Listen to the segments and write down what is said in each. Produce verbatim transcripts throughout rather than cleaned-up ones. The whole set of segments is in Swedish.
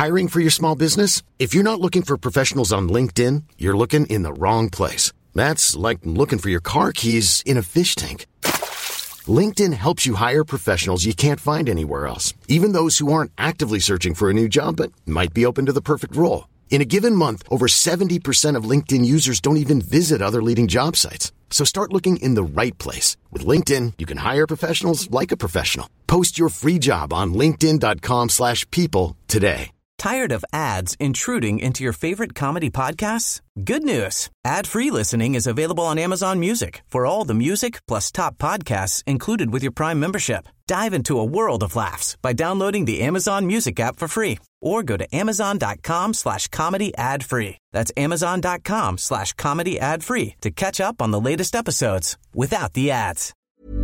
Hiring for your small business? If you're not looking for professionals on LinkedIn, you're looking in the wrong place. That's like looking for your car keys in a fish tank. LinkedIn helps you hire professionals you can't find anywhere else, even those who aren't actively searching for a new job but might be open to the perfect role. In a given month, over seventy percent of LinkedIn users don't even visit other leading job sites. So start looking in the right place. With LinkedIn, you can hire professionals like a professional. Post your free job on linkedin dot com slash people today. Tired of ads intruding into your favorite comedy podcasts? Good news. Ad-free listening is available on Amazon Music for all the music plus top podcasts included with your Prime membership. Dive into a world of laughs by downloading the Amazon Music app for free or go to amazon dot com slash comedy ad free. That's amazon dot com slash comedy ad free to catch up on the latest episodes without the ads.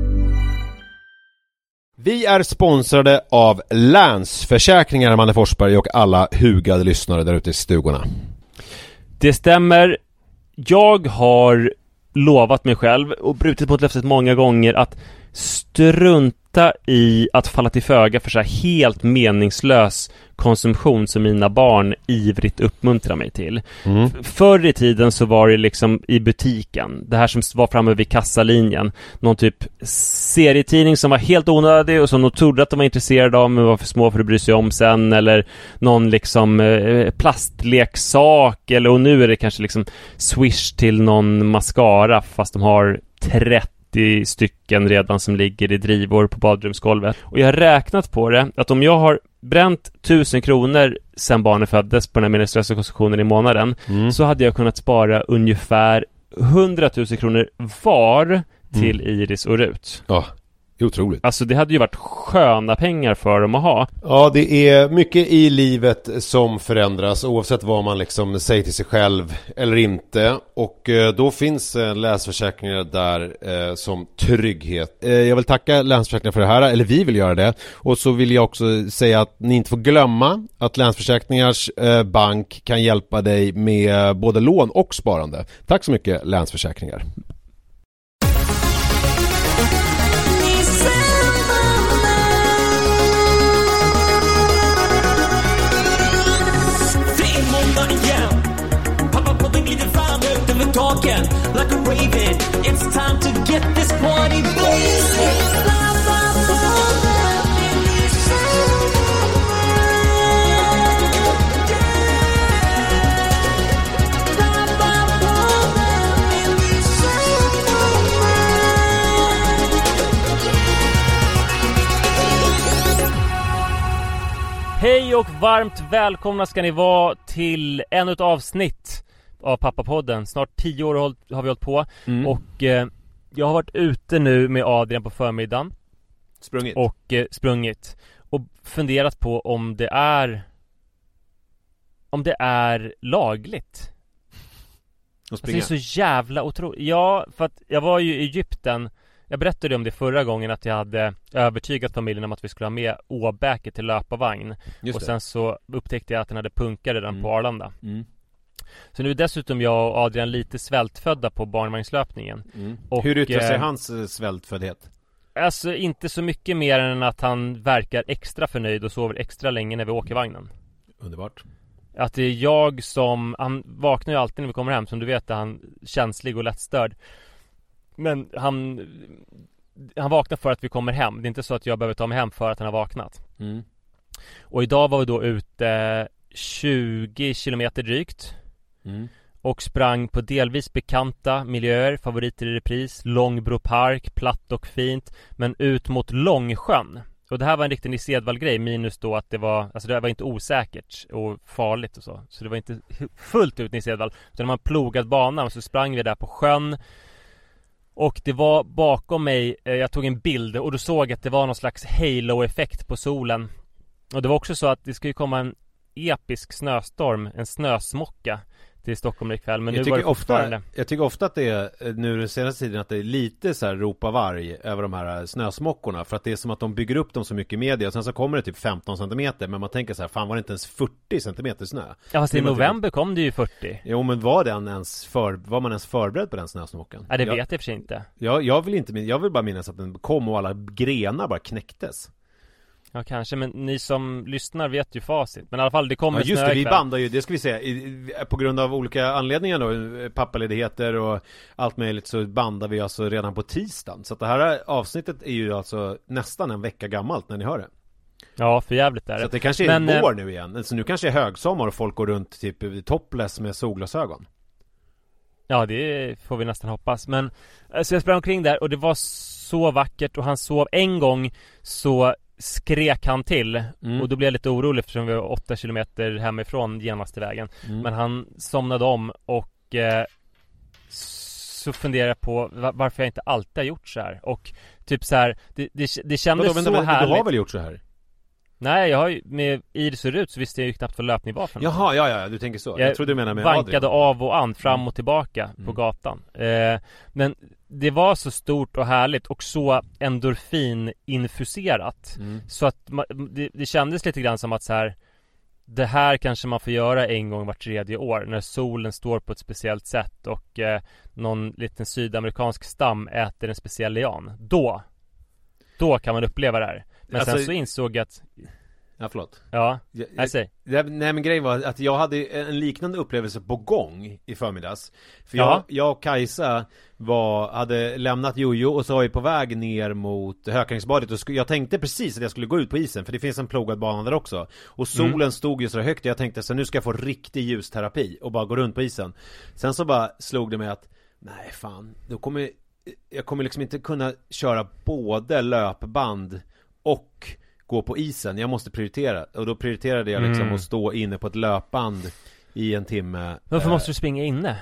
Vi är sponsrade av Länsförsäkringar, Manne Forsberg, och alla hugade lyssnare där ute i stugorna. Det stämmer. Jag har lovat mig själv och brutit mot löftet många gånger att strunta i att falla till föga för så här helt meningslös konsumtion som mina barn ivrigt uppmuntrar mig till. Mm. Förr i tiden så var det liksom i butiken, det här som var framme vid kassalinjen, någon typ serietidning som var helt onödig och som de trodde att de var intresserade av men var för små för att bry sig om sen, eller någon liksom eh, plastleksak, eller och nu är det kanske liksom Swish till någon mascara fast de har trettio stycken redan som ligger i drivor på badrumsgolvet. Och jag har räknat på det att om jag har bränt tusen kronor sen barnen föddes på den här meningslösa konsumtionen i månaden, mm. så hade jag kunnat spara ungefär hundratusen kronor var till mm. Iris och Rut. Ja, det är otroligt. Alltså det hade ju varit sköna pengar för dem att ha. Ja, det är mycket i livet som förändras oavsett vad man liksom säger till sig själv eller inte. Och eh, då finns eh, Länsförsäkringar där eh, som trygghet. Eh, jag vill tacka Länsförsäkringar för det här, eller vi vill göra det. Och så vill jag också säga att ni inte får glömma att Länsförsäkringars eh, bank kan hjälpa dig med både lån och sparande. Tack så mycket, Länsförsäkringar. Talking like a raven, it's time to get this party blazing. Hej och varmt välkomna ska ni vara till ännu ett avsnitt av Pappapodden. Snart tio år har vi hållit på. Mm. Och eh, jag har varit ute nu med Adrian på förmiddagen. Sprungit. Och eh, sprungit. Och funderat på om det är om det är lagligt. Alltså, det är så jävla otroligt. Ja, för att jag var ju i Egypten. Jag berättade om det förra gången att jag hade övertygat familjen om att vi skulle ha med åbäket till löparvagn. Och sen så upptäckte jag att den hade punkar redan mm. på Arlanda. Mm. Så nu är dessutom jag och Adrian lite svältfödda på barnvagnslöpningen. Mm. Och, hur yttrar sig eh, hans svältföddhet? Alltså inte så mycket mer än att han verkar extra förnöjd och sover extra länge när vi åker vagnen. Underbart. Att det är jag som, han vaknar ju alltid när vi kommer hem, som du vet är han känslig och lättstörd. Men han han vaknar för att vi kommer hem. Det är inte så att jag behöver ta mig hem för att han har vaknat. Mm. Och idag var vi då ute tjugo kilometer drygt. Mm. Och sprang på delvis bekanta miljöer, favoriter i repris, Långbro park, platt och fint, men ut mot Långsjön. Och det här var en riktig Nisedvall-grej, minus då att det var, alltså det var inte osäkert och farligt och så. Så det var inte fullt ut Nisedvall. Så när man plogade banan så sprang vi där på sjön. Och det var bakom mig, eh, jag tog en bild och då såg att det var någon slags halo-effekt på solen. Och det var också så att det skulle komma en episk snöstorm, en snösmocka till Stockholm ikväll, men jag nu var det ofta, jag tycker ofta att det är nu den senaste tiden att det är lite så här ropa varg över de här snösmockorna, för att det är som att de bygger upp dem så mycket i media och sen så kommer det typ femton centimeter, men man tänker så här, fan var det inte ens fyrtio centimeter snö? Ja, fast i november kom det ju fyrtio. Jo, men var den ens för, var man ens förberedd på den snösmockan? Ja, det jag, vet jag för sig inte. Jag, jag vill inte jag vill bara minnas att den kom och alla grenar bara knäcktes. Ja, kanske, men ni som lyssnar vet ju facit. Men i alla fall, det kommer ja, just snö det, vi ikväll. bandar ju, det ska vi säga i, på grund av olika anledningar då, pappaledigheter och allt möjligt, så bandar vi alltså redan på tisdagen. Så att det här avsnittet är ju alltså nästan en vecka gammalt när ni hör det. Ja, för jävligt är det. Så att det kanske är men, vår nu igen. Så nu kanske är högsommar och folk går runt typ topless med solglasögon. Ja, det får vi nästan hoppas. Men så jag sprang omkring där och det var så vackert och han sov en gång, så skrek han till mm. och då blev jag lite orolig eftersom vi var åtta kilometer hemifrån genaste vägen. Mm. Men han somnade om och eh, så funderar jag på varför jag inte alltid har gjort så här. Och typ så här, det, det, det kändes Vadå, så vänta, härligt. Du har väl gjort så här? Nej, jag har ju, med Iris och Rut så visste jag ju knappt vad löpning var för något. Jaha, ja, ja, du tänker så. Jag, jag trodde du menade med vankade Adrian. av och an, fram och tillbaka mm. på gatan. Eh, men det var så stort och härligt och så endorfin-infuserat. Mm. Så att ma- det, det kändes lite grann som att så här, det här kanske man får göra en gång vart tredje år när solen står på ett speciellt sätt och eh, någon liten sydamerikansk stam äter en speciell lian. Då, då kan man uppleva det här. Men alltså, sen så insåg jag att... Ja, förlåt. Ja, jag, jag säger. Nej, men grejen var att jag hade en liknande upplevelse på gång i förmiddags. För ja. jag, jag och Kajsa var, hade lämnat Jojo och så var vi på väg ner mot Hökarängsbadet. Och sk- jag tänkte precis att jag skulle gå ut på isen, för det finns en plogad bana där också. Och solen mm. stod ju så högt, jag tänkte så nu ska jag få riktig ljusterapi och bara gå runt på isen. Sen så bara slog det mig att nej fan, då kommer jag kommer liksom inte kunna köra både löpband och gå på isen. Jag måste prioritera. Och då prioriterade jag liksom mm. att stå inne på ett löpband i en timme. Varför måste du springa inne?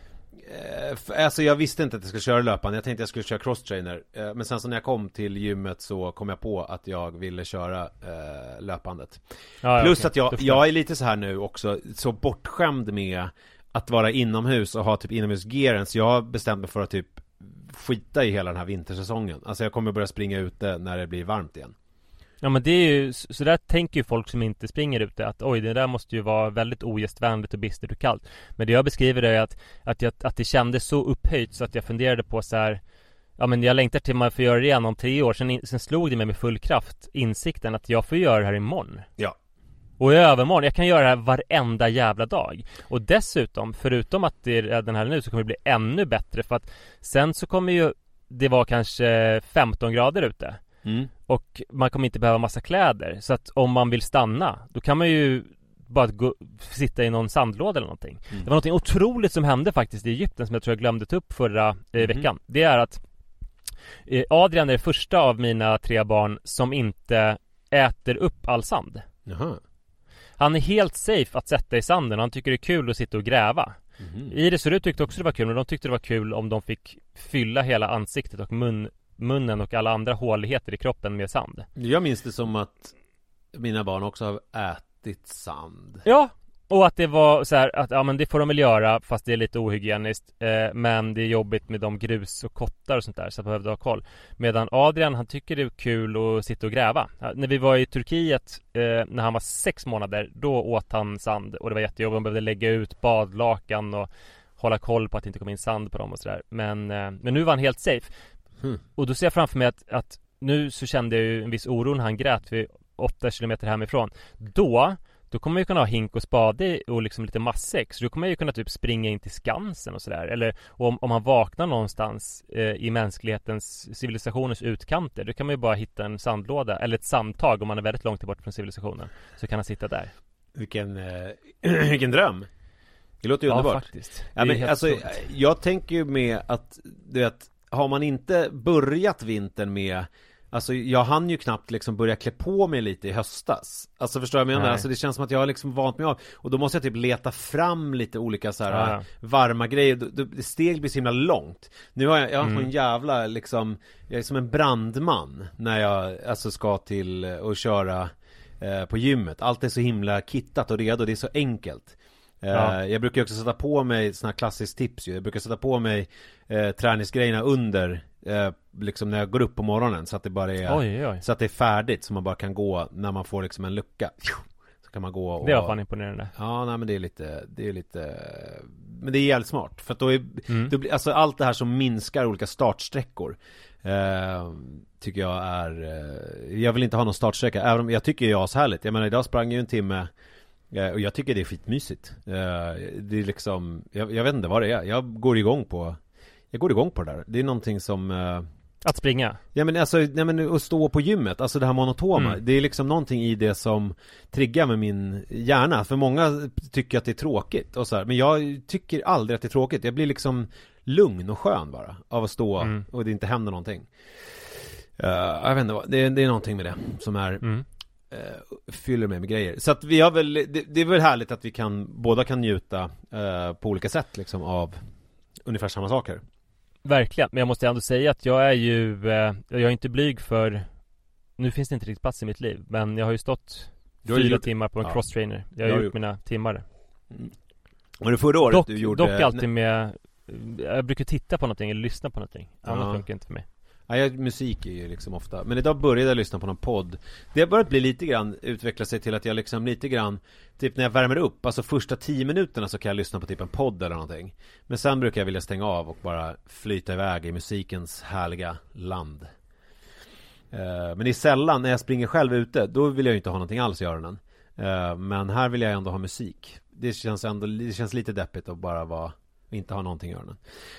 Alltså jag visste inte att jag skulle köra löpband. Jag tänkte att jag skulle köra crosstrainer. Men sen så när jag kom till gymmet så kom jag på att jag ville köra äh, löpbandet. Ah, Plus okay. att jag, jag är lite så här nu också, så bortskämd med att vara inomhus och ha typ inomhusgearen. Så jag har bestämt mig för att typ skita i hela den här vintersäsongen. Alltså jag kommer börja springa ute när det blir varmt igen. Ja, men det är ju, så där tänker ju folk som inte springer ute att oj, det där måste ju vara väldigt ogästvänligt och bistert och kallt. Men det jag beskriver är att, att, jag, att det kändes så upphöjt så att jag funderade på så här, ja men jag längtar till man får göra det igen om tre år. Sen, sen slog det mig med full kraft insikten att jag får göra det här imorgon. Ja. Och i övermorgon, jag kan göra det här varenda jävla dag. Och dessutom, förutom att det är den här nu, så kommer det bli ännu bättre. För att sen så kommer ju det vara kanske femton grader ute. Mm. Och man kommer inte behöva massa kläder. Så att om man vill stanna, då kan man ju bara gå, sitta i någon sandlåda eller någonting. Mm. Det var något otroligt som hände faktiskt i Egypten som jag tror jag glömde ta upp förra eh, mm. veckan. Det är att eh, Adrian är det första av mina tre barn som inte äter upp all sand. Jaha. Han är helt safe att sätta i sanden. Han tycker det är kul att sitta och gräva. Mm. Iris och Rut tyckte också det var kul, men de tyckte det var kul om de fick fylla hela ansiktet och mun munnen och alla andra håligheter i kroppen med sand. Jag minns det som att mina barn också har ätit sand. Ja, och att det var så här att ja, men det får de väl göra fast det är lite ohygieniskt. Eh, men det är jobbigt med de grus och kottar och sånt där, så jag behövde ha koll. Medan Adrian, han tycker det är kul att sitta och gräva. Ja, när vi var i Turkiet eh, när han var sex månader, då åt han sand och det var jättejobbigt. De behövde lägga ut badlakan och hålla koll på att det inte kom in sand på dem och sådär. Men, eh, men nu var han helt safe. Hmm. Och då ser jag framför mig att, att nu så kände jag ju en viss oro när han grät vid åtta kilometer hemifrån. Då, då kommer jag kunna ha hink och spade och liksom lite matsäck. Så då kommer jag ju kunna typ springa in till Skansen och sådär. Eller om, om man vaknar någonstans eh, i mänsklighetens, civilisationens utkanter, då kan man ju bara hitta en sandlåda eller ett samtag om man är väldigt långt bort från civilisationen. Så kan han sitta där. Vilken, eh, vilken dröm. Det låter ju ja, underbart. Faktiskt. Ja, men alltså, jag tänker ju med att du vet, har man inte börjat vintern med, alltså jag hann ju knappt liksom börja klä på mig lite i höstas. Alltså förstår jag vad jag menar? Alltså det känns som att jag har liksom vant mig av. Och då måste jag typ leta fram lite olika så här ja, ja. varma grejer. Det steg blir så himla långt. Nu har jag, jag har mm. en jävla liksom, jag är som en brandman när jag alltså ska till och köra eh, på gymmet. Allt är så himla kittat och redo. Det är så enkelt. Ja. Jag brukar också sätta på mig såna här klassiskt tips ju. Jag brukar sätta på mig eh, träningsgrejerna under eh, liksom när jag går upp på morgonen, så att det bara är oj, oj. så att det är färdigt, så man bara kan gå när man får liksom en lucka. Så kan man gå och, det var fan imponerande. Ja, nej men det är lite det är lite men det är jävligt smart för att då är mm. då blir, alltså allt det här som minskar olika startsträckor eh, tycker jag är eh, jag vill inte ha någon startsträcka, även om jag tycker jag är ashärligt. Jag menar, idag sprang jag ju en timme eh, och jag tycker det är skitmysigt. eh, Det är liksom, jag, jag vet inte vad det är. Jag går igång på Jag går igång på det där. Det är någonting som eh, att springa? Ja men alltså, nej men att stå på gymmet, alltså det här monotoma, mm. det är liksom någonting i det som triggar med min hjärna. För många tycker att det är tråkigt och så här, men jag tycker aldrig att det är tråkigt. Jag blir liksom lugn och skön bara av att stå mm. och det inte händer någonting. uh, Jag vet inte vad, det, det är någonting med det som är mm. uh, fyller mig med grejer. Så att vi har väl, det, det är väl härligt att vi kan, båda kan njuta uh, på olika sätt liksom av ungefär samma saker. Verkligen, men jag måste ändå säga att jag är ju eh, jag är inte blyg för, nu finns det inte riktigt plats i mitt liv, men jag har ju stått fyra gjort... timmar på en ja. crosstrainer. Jag har jag gjort, gjort mina timmar. Mm. Var det förra året dock, du gjorde? Dock alltid med, jag brukar titta på någonting eller lyssna på någonting. Annat ja. funkar inte för mig. Ja, jag, musik är ju liksom ofta. Men idag började jag lyssna på någon podd. Det har börjat bli lite grann, utveckla sig till att jag liksom lite grann, typ när jag värmer upp, alltså första tio minuterna så kan jag lyssna på typ en podd eller någonting. Men sen brukar jag vilja stänga av och bara flyta iväg i musikens härliga land. uh, Men det är sällan när jag springer själv ute, då vill jag ju inte ha någonting alls i öronen. uh, Men här vill jag ändå ha musik. Det känns ändå, det känns lite deppigt att bara vara, inte ha någonting i öronen.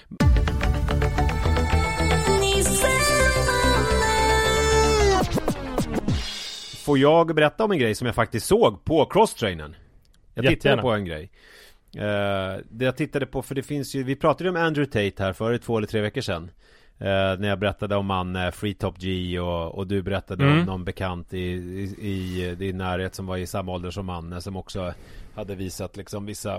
Får jag berätta om en grej som jag faktiskt såg på crosstrainern? Jag tittade Jättegärna. på en grej. Uh, det jag tittade på, för det finns ju, vi pratade om Andrew Tate här för två eller tre veckor sedan. Uh, när jag berättade om han uh, Free Top G och, och du berättade mm. om någon bekant i, i, i din närhet som var i samma ålder som Manne, som också hade visat liksom vissa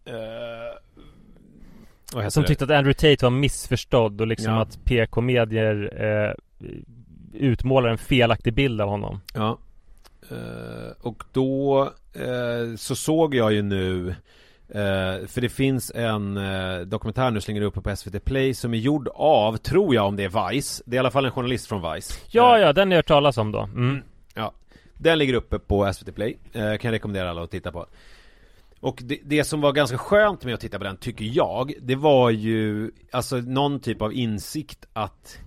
uh, som tyckte att Andrew Tate var missförstådd och liksom ja. att P K-medier uh, utmålar en felaktig bild av honom. Ja. Uh, och då uh, så såg jag ju nu uh, för det finns en uh, dokumentär nu slänger upp på S V T Play som är gjord av, tror jag, om det är Vice. Det är i alla fall en journalist från Vice. Ja, uh, ja, den har jag hört talas om då. Mm. Ja. Den ligger uppe på S V T Play. uh, Kan jag rekommendera alla att titta på. Och det, det som var ganska skönt med att titta på den, tycker jag, det var ju alltså någon typ av insikt att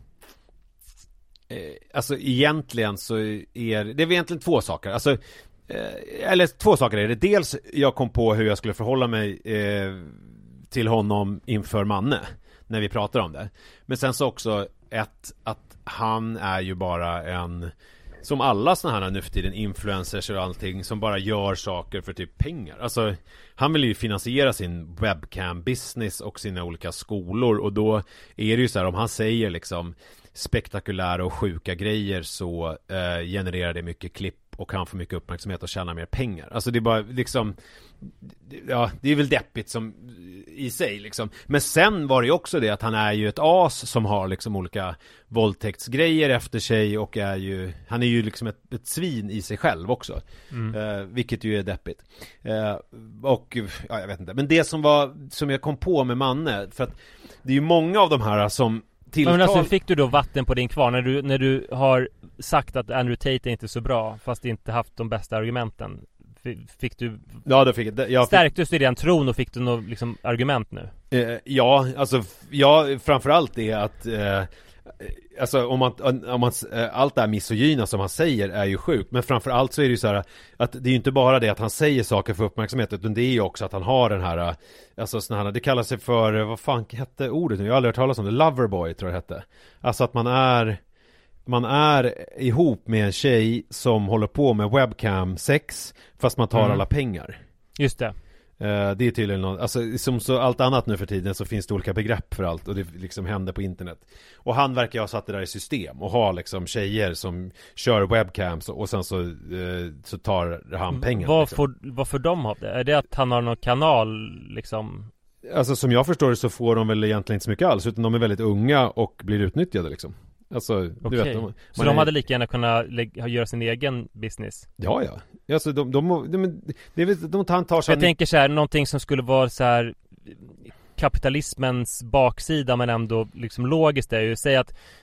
alltså egentligen så är det är egentligen två saker. Alltså eller två saker är det. Dels jag kom på hur jag skulle förhålla mig eh, till honom inför Manne när vi pratar om det. Men sen så också ett, att han är ju bara en, som alla såna här nu för tiden influencers och allting, som bara gör saker för typ pengar. Alltså han vill ju finansiera sin webcam business och sina olika skolor, och då är det ju så här, om han säger liksom spektakulära och sjuka grejer så eh, genererar det mycket klipp och han får mycket uppmärksamhet och tjänar mer pengar. Alltså det är bara liksom, ja, det är väl deppigt som i sig liksom. Men sen var det ju också det att han är ju ett as som har liksom olika våldtäktsgrejer efter sig, och är ju, han är ju liksom ett, ett svin i sig själv också. Mm. Eh, vilket ju är deppigt. Eh, och ja, jag vet inte. Men det som var, som jag kom på med Manne, för att det är ju många av de här som tilltal... Men alltså, fick du då vatten på din kvar när du, när du har sagt att Andrew Tate är inte så bra fast inte haft de bästa argumenten? Fick du... Ja, då fick jag... jag stärktes fick... du i den tron och fick du något liksom argument nu? Eh, ja, alltså ja, framförallt det att eh, alltså om man, om man allt det här misogyna som han säger är ju sjukt, men framförallt så är det ju så här att det är ju inte bara det att han säger saker för uppmärksamhet, utan det är ju också att han har den här, alltså såna här, det kallar sig för, vad fan hette ordet nu? Jag har aldrig hört talas om det, loverboy tror jag det hette. Alltså att man är man är ihop med en tjej som håller på med webcam sex fast man tar mm. alla pengar. Just det. Uh, det är tydligen någon, alltså som så allt annat nu för tiden så finns det olika begrepp för allt, och det liksom händer på internet. Och han verkar ha satt det där i system och ha liksom tjejer som kör webcams, och, och sen så, uh, så tar han pengar. Vad liksom. får, vad får de av det? Är det att han har någon kanal liksom? Alltså som jag förstår det så får de väl egentligen inte så mycket alls, utan de är väldigt unga och blir utnyttjade liksom. Alltså, okay. du vet, de, så de är... hade lika gärna kunnat lägga, göra sin egen business? Ja, ja. Alltså, de, de, de, de, det är, de tar, tar sig... Jag tänker så här, någonting som skulle vara så här kapitalismens baksida, men ändå liksom logiskt är ju, säg att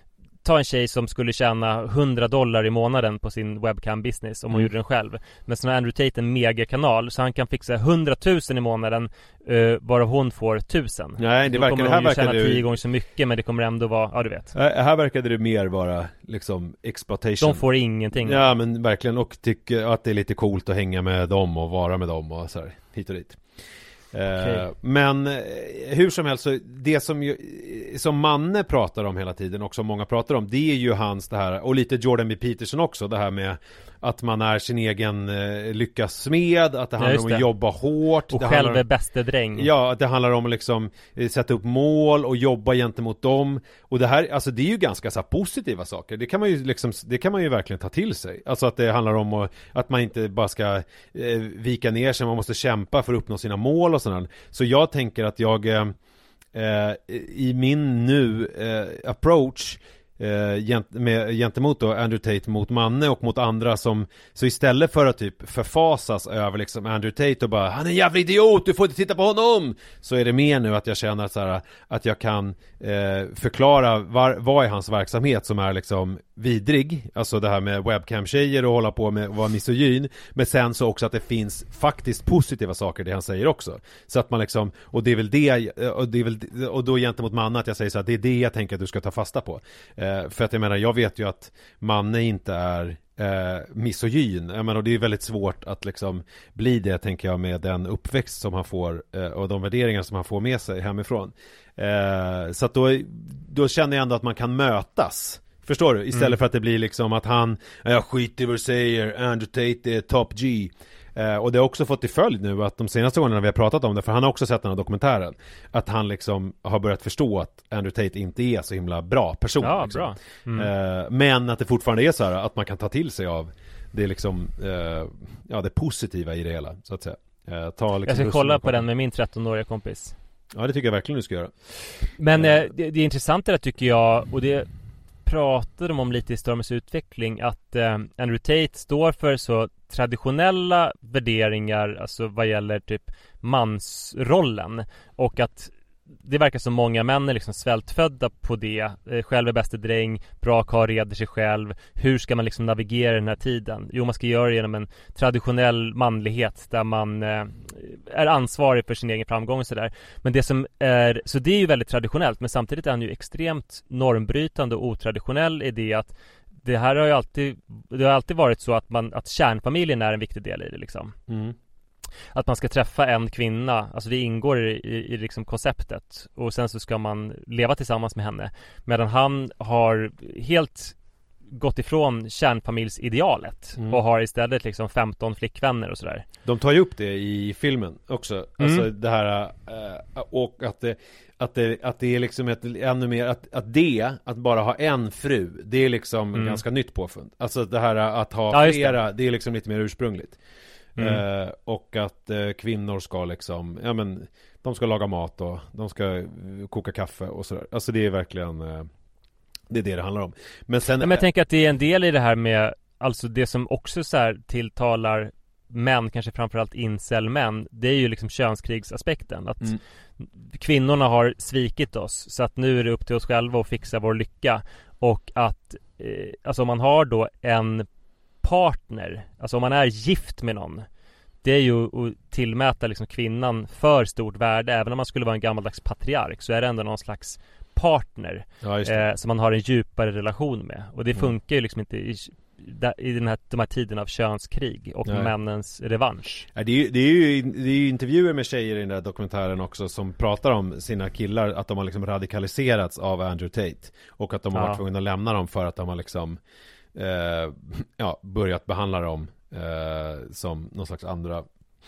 ta en tjej som skulle tjäna hundra dollar i månaden på sin webcam business om hon Mm. gjorde den själv. Men så har Andrew Tate en megakanal så han kan fixa hundratusen i månaden uh, varav hon får tusen. Nej, det Då verkar, kommer det hon här ju verkar tjäna det, tio gånger så mycket, men det kommer ändå vara, ja du vet. Äh, här verkade det mer vara liksom exploitation. De får ingenting. Ja, men verkligen, och tycker att det är lite coolt att hänga med dem och vara med dem och så här, hit och dit. Okay. Eh, men eh, hur som helst, så det som ju, som Manne pratar om hela tiden och som många pratar om, det är ju hans det här, och lite Jordan B. Peterson också, det här med att man är sin egen eh, lyckas smed, att det handlar Ja, om det. att jobba hårt Och det själv handlar är bäste dräng. Ja, att det handlar om att liksom eh, sätta upp mål och jobba gentemot dem. Och det här, alltså det är ju ganska så här positiva saker. Det kan man ju liksom, det kan man ju verkligen ta till sig. Alltså att det handlar om att, att man inte bara ska eh, vika ner sig, man måste kämpa för att uppnå sina mål och sådär. Så jag tänker att jag eh, eh, i min nu eh, approach Eh, gent, med, gentemot då Andrew Tate mot Manne och mot andra som, så istället för att typ förfasas över liksom Andrew Tate och bara, han är en jävla idiot, du får inte titta på honom, så är det mer nu att jag känner så här, att jag kan eh, förklara var, vad är hans verksamhet som är liksom vidrig, alltså det här med webcam-tjejer och hålla på med att vara misogyn, men sen så också att det finns faktiskt positiva saker det han säger också, så att man liksom, och det är väl det, och det är väl, och då gentemot Manne att jag säger så här, det är det jag tänker att du ska ta fasta på. eh, För att jag menar, jag vet ju att Manne inte är eh, misogyn. Jag menar, och det är väldigt svårt att liksom bli det, tänker jag, med den uppväxt som han får eh, och de värderingar som han får med sig hemifrån. Eh, så att då, då känner jag ändå att man kan mötas. Förstår du? Istället mm. för att det blir liksom att han, jag skiter i vad du säger, Andrew Tate är top G. Eh, och det har också fått till följd nu att de senaste gångerna vi har pratat om det, för han har också sett den här dokumentären, att han liksom har börjat förstå att Andrew Tate inte är så himla bra person. Ja, liksom. bra. Mm. Eh, men att det fortfarande är så här att man kan ta till sig av det liksom, eh, ja, det positiva i det hela, så att säga. Eh, ta liksom, jag ska kolla på den med min trettonåriga kompis. Ja, det tycker jag verkligen du ska göra. Men eh, det, det är intressant det där, tycker jag, och det pratade de om lite i Stormens utveckling, att eh, Andrew Tate står för så traditionella värderingar, alltså vad gäller typ mansrollen, och att det verkar som många män är liksom svältfödda på det. Eh, själv är bäste dräng, bra karl, reder sig själv. Hur ska man liksom navigera den här tiden? Jo, man ska göra det genom en traditionell manlighet där man eh, är ansvarig för sin egen framgång och sådär. Men det som är, så det är ju väldigt traditionellt, men samtidigt är han ju extremt normbrytande och otraditionell i det att det här har ju alltid, det har alltid varit så att man, att kärnfamiljen är en viktig del i det liksom. Mm. Att man ska träffa en kvinna, alltså det ingår i, i, i liksom konceptet, och sen så ska man leva tillsammans med henne, medan han har helt gått ifrån kärnfamiljsidealet mm. och har istället liksom femton flickvänner och sådär. De tar ju upp det i filmen också, mm. alltså det här äh, och att det, att det, att det är liksom ett, ännu mer att, att det, att bara ha en fru, det är liksom mm. ganska nytt påfund. Alltså det här att ha ja, flera, det. det är liksom lite mer ursprungligt. Mm. Uh, och att uh, kvinnor ska liksom, ja men de ska laga mat och de ska koka kaffe och sådär. Alltså det är verkligen uh, det är det det handlar om. Men sen, ja, men jag tänker att det är en del i det här med, alltså det som också så här tilltalar män, kanske framförallt incel-män, det är ju liksom könskrigsaspekten, att mm. kvinnorna har svikit oss, så att nu är det upp till oss själva att fixa vår lycka. Och att eh, alltså om man har då en partner, alltså om man är gift med någon, det är ju att tillmäta liksom kvinnan för stort värde. Även om man skulle vara en gammaldags patriark, så är det ändå någon slags partner ja, eh, som man har en djupare relation med. Och det mm. funkar ju liksom inte i, i den här, de här tiden av könskrig och Nej. männens revansch. Ja, det, är ju, det, är ju, det är ju intervjuer med tjejer i den där dokumentären också som pratar om sina killar, att de har liksom radikaliserats av Andrew Tate och att de har ja. varit tvungna att lämna dem för att de har liksom eh, ja, börjat behandla dem eh, som någon slags andra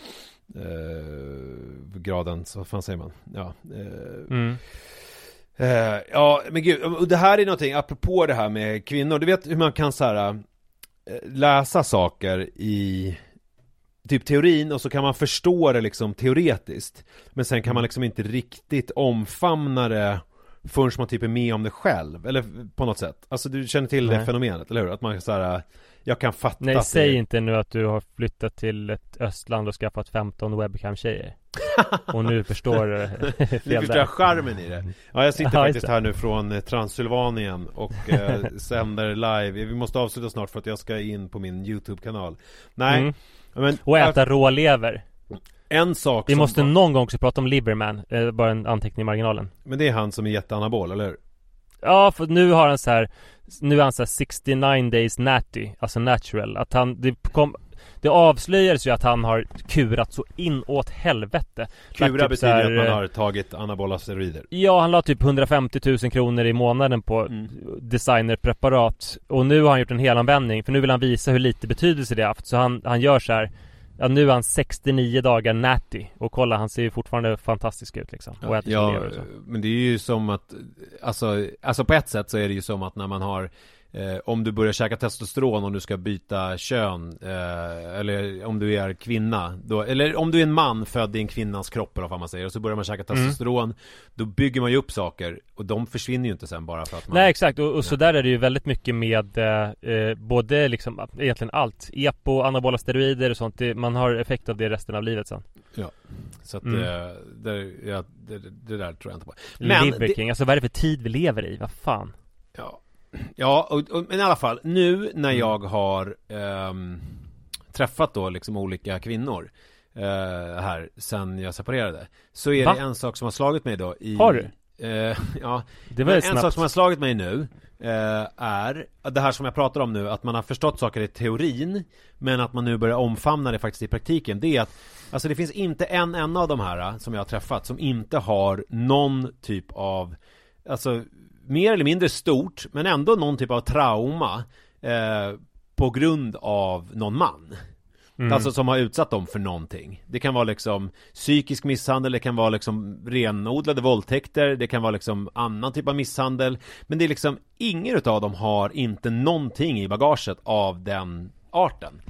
eh, graden, så vad fan säger man? Ja, eh, mm. Uh, ja, men gud, och det här är någonting, apropå det här med kvinnor, du vet hur man kan så här, uh, läsa saker i typ teorin, och så kan man förstå det liksom teoretiskt, men sen kan man liksom inte riktigt omfamna det förrän man typ är med om det själv, eller på något sätt. Alltså du känner till Nej. det fenomenet, eller hur? Att man så här, jag kan fatta. Nej, att säg det... inte nu att du har flyttat till ett östland och skaffat femton webcam-tjejer. Och nu förstår Nu fel förstår där. jag charmen i det. Ja, jag sitter Ja, faktiskt just det. här nu från eh, Transylvanien och eh, sänder live. Vi måste avsluta snart för att jag ska in på min YouTube-kanal. Nej, Mm. men Och äta rålever. en sak Vi som måste var- någon gång också prata om Liberman. eh, Bara en anteckning i marginalen. Men det är han som är jätteanabol, eller hur? Ja, för nu har han så här. Nu är han så här sextionio days natty. Alltså natural. Att han, det kom Det avslöjades ju att han har kurat så in åt helvete. Kura Lagt typ betyder så här, att man har tagit anabola steroider. Ja, han la typ hundrafemtio tusen kronor i månaden på Mm. designerpreparat. Och nu har han gjort en helanvändning. För nu vill han visa hur lite betydelse det har haft. Så han, han gör så här. Ja, nu är han sextionio dagar natty. Och kolla, han ser ju fortfarande fantastisk ut liksom. Och äter Ja, lever och så. men det är ju som att alltså, alltså på ett sätt så är det ju som att när man har eh, om du börjar käka testosteron och du ska byta kön eh, eller om du är kvinna då, eller om du är en man född i en kvinnans kropp eller vad man säger och så börjar man käka testosteron mm. då bygger man ju upp saker och de försvinner ju inte sen bara för att man... Nej, exakt, och, och så där är det ju väldigt mycket med eh, både liksom egentligen allt, epo, anabola steroider och sånt, det, man har effekt av det resten av livet sen. Ja, så att Mm. det, det, ja, det, det där tror jag inte på. Men Liver King, det, alltså vad är det för tid vi lever i? Vad fan? ja, ja och, och, men i alla fall nu när jag har ehm, träffat då liksom olika kvinnor eh, här sen jag separerade, så är Va? det en sak som har slagit mig då i, Har du? Eh, ja, Det var men snabbt. en sak som har slagit mig nu eh, är det här som jag pratar om nu, att man har förstått saker i teorin men att man nu börjar omfamna det faktiskt i praktiken. Det är att alltså det finns inte en en av de här som jag har träffat som inte har någon typ av, alltså mer eller mindre stort men ändå någon typ av trauma eh, på grund av någon man. Mm. Alltså som har utsatt dem för någonting. Det kan vara liksom psykisk misshandel, det kan vara liksom renodlade våldtäkter, det kan vara liksom annan typ av misshandel. Men det är liksom, ingen utav dem har inte någonting i bagaget av den arten.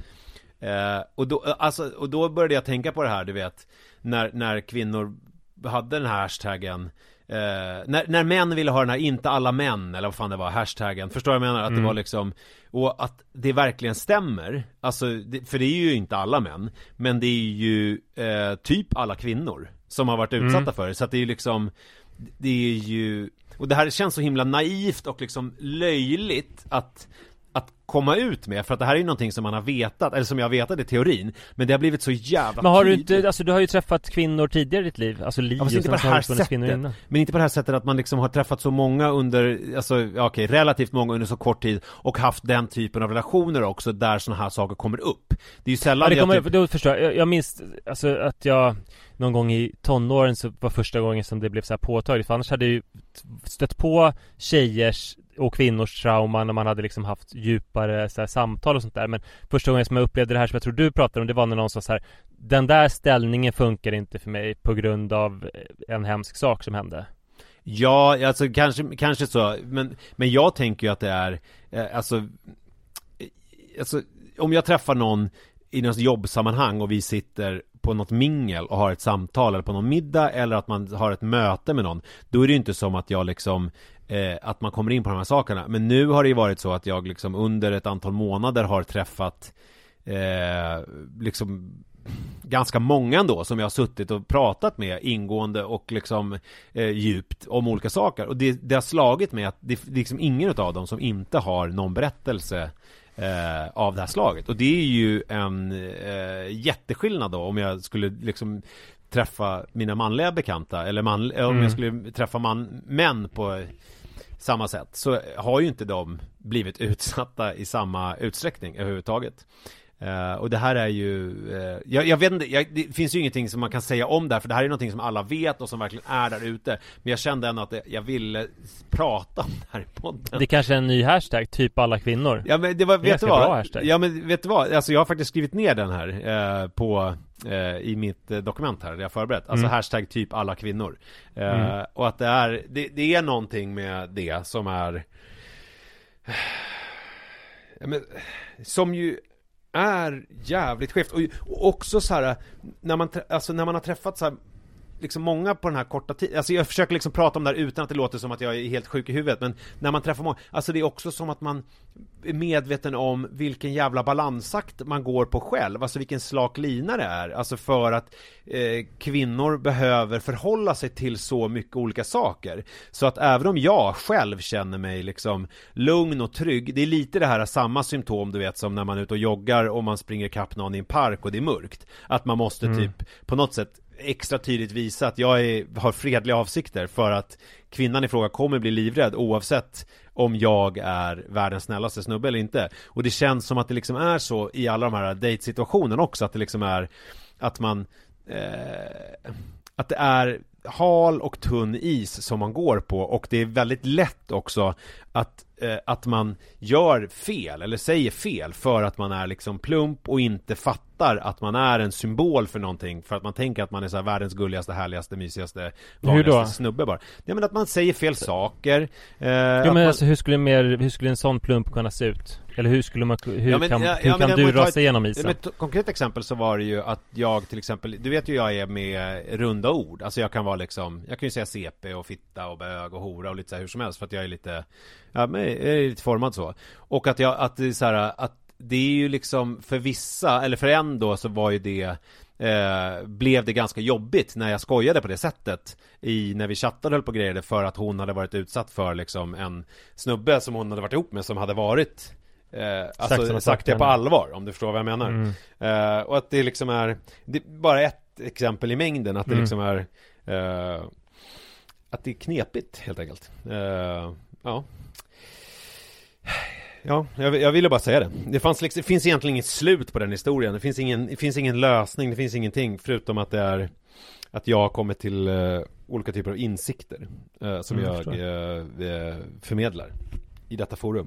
Eh, och, då, alltså, och då började jag tänka på det här, du vet, när, när kvinnor hade den här hashtaggen Uh, när, när män ville ha den här inte alla män, eller vad fan det var, hashtaggen, förstår jag menar? Att Mm. det var liksom, och att det verkligen stämmer, alltså, det, för det är ju inte alla män, men det är ju uh, typ alla kvinnor som har varit utsatta Mm. för det, så att det är ju liksom, det är ju, och det här känns så himla naivt och liksom löjligt att att komma ut med, för att det här är ju någonting som man har vetat, eller som jag har vetat i teorin, men det har blivit så jävla Men har du tydligt. inte, alltså du har ju träffat kvinnor tidigare i ditt liv, alltså Li Ja, fast och inte på sen det så har här det funnits kvinnor sättet. innan. Men inte på det här sättet att man liksom har träffat så många under, alltså ja, okej, relativt många under så kort tid och haft den typen av relationer också där såna här saker kommer upp. Det är ju sällan Ja, det jag kommer, typ... då förstår jag, jag, jag minns alltså att jag någon gång i tonåren så var första gången som det blev så här påtagligt, för annars hade jag ju stött på tjejers och kvinnors trauma när man hade liksom haft djupare så här, samtal och sånt där, men första gången som jag upplevde det här som jag tror du pratade om, det var när någon sa så här: den där ställningen funkar inte för mig på grund av en hemsk sak som hände. Ja, alltså kanske, kanske så, men, men jag tänker ju att det är eh, alltså, eh, alltså om jag träffar någon i något jobbsammanhang och vi sitter på något mingel och har ett samtal eller på någon middag eller att man har ett möte med någon, då är det ju inte som att jag liksom eh, att man kommer in på de här sakerna. Men nu har det ju varit så att jag liksom under ett antal månader har träffat eh, liksom ganska många ändå som jag har suttit och pratat med ingående och liksom eh, djupt om olika saker, och det, det har slagit mig att det är liksom ingen av dem som inte har någon berättelse eh, av det här slaget, och det är ju en eh, jätteskillnad då om jag skulle liksom träffa mina manliga bekanta eller man, mm. om jag skulle träffa man, män på samma sätt, så har ju inte de blivit utsatta i samma utsträckning överhuvudtaget. Uh, och det här är ju uh, jag, jag vet inte, jag, det finns ju ingenting som man kan säga om det här, för det här är någonting som alla vet och som verkligen är där ute, men jag kände ändå att det, jag ville prata om det här i podden. Det kanske är en ny hashtag, typ alla kvinnor. Ja, men det var, vet du bra vad? hashtag. Ja, men vet du vad? Alltså jag har faktiskt skrivit ner den här uh, på uh, i mitt uh, dokument här, det jag förberett. Alltså Mm. hashtag typ alla kvinnor. Uh, Mm. och att det är det, det är någonting med det som är ja, men, som ju är jävligt skevt, och, och också så här när man, alltså när man har träffat så här liksom många på den här korta tiden, alltså jag försöker liksom prata om det här utan att det låter som att jag är helt sjuk i huvudet, men när man träffar många, alltså det är också som att man är medveten om vilken jävla balansakt man går på själv, alltså vilken slak lina det är, alltså för att eh, kvinnor behöver förhålla sig till så mycket olika saker, så att även om jag själv känner mig liksom lugn och trygg, det är lite det här samma symptom du vet som när man är ute och joggar och man springer kapp någon i en park och det är mörkt, att man måste mm. typ på något sätt extra tydligt visa att jag är, har fredliga avsikter, för att kvinnan i fråga kommer bli livrädd oavsett om jag är världens snällaste snubbe eller inte. Och det känns som att det liksom är så i alla de här dejtsituationen också, att det liksom är att man eh, att det är hal och tunn is som man går på, och det är väldigt lätt också att eh, att man gör fel eller säger fel för att man är liksom plump och inte fattar att man är en symbol för någonting, för att man tänker att man är så här världens gulligaste, härligaste, mysigaste, vanligaste snubbe bara. Ja, men att man säger fel saker. Eh, ja, men man... alltså hur skulle mer hur skulle en sån plump kunna se ut? Eller hur skulle man hur ja, men, kan ja, hur ja, kan du rasa igenom isen? Med ett konkret exempel så var det ju att jag till exempel, du vet ju jag är med runda ord. Alltså jag kan vara liksom, jag kan ju säga C P och fitta och bög och hora och lite så här hur som helst, för att jag är lite ja, men jag är lite formad så. Och att jag att det är så här, att det är ju liksom för vissa, eller för en då, så var ju det eh, blev det ganska jobbigt när jag skojade på det sättet i, när vi chattade höll på grejer, för att hon hade varit utsatt för liksom en snubbe som hon hade varit ihop med, som hade varit eh, alltså sagt, sagt det på allvar, om du förstår vad jag menar. Mm. Eh, och att det liksom är det är bara ett exempel i mängden, att det mm. liksom är eh, att det är knepigt helt enkelt. Eh, ja Ja, jag, jag ville bara säga det. Det, fanns liksom, det finns egentligen inget slut på den historien. Det finns ingen, det finns ingen lösning, det finns ingenting, förutom att det är att jag har kommit till uh, olika typer av insikter uh, som mm, jag uh, förmedlar i detta forum.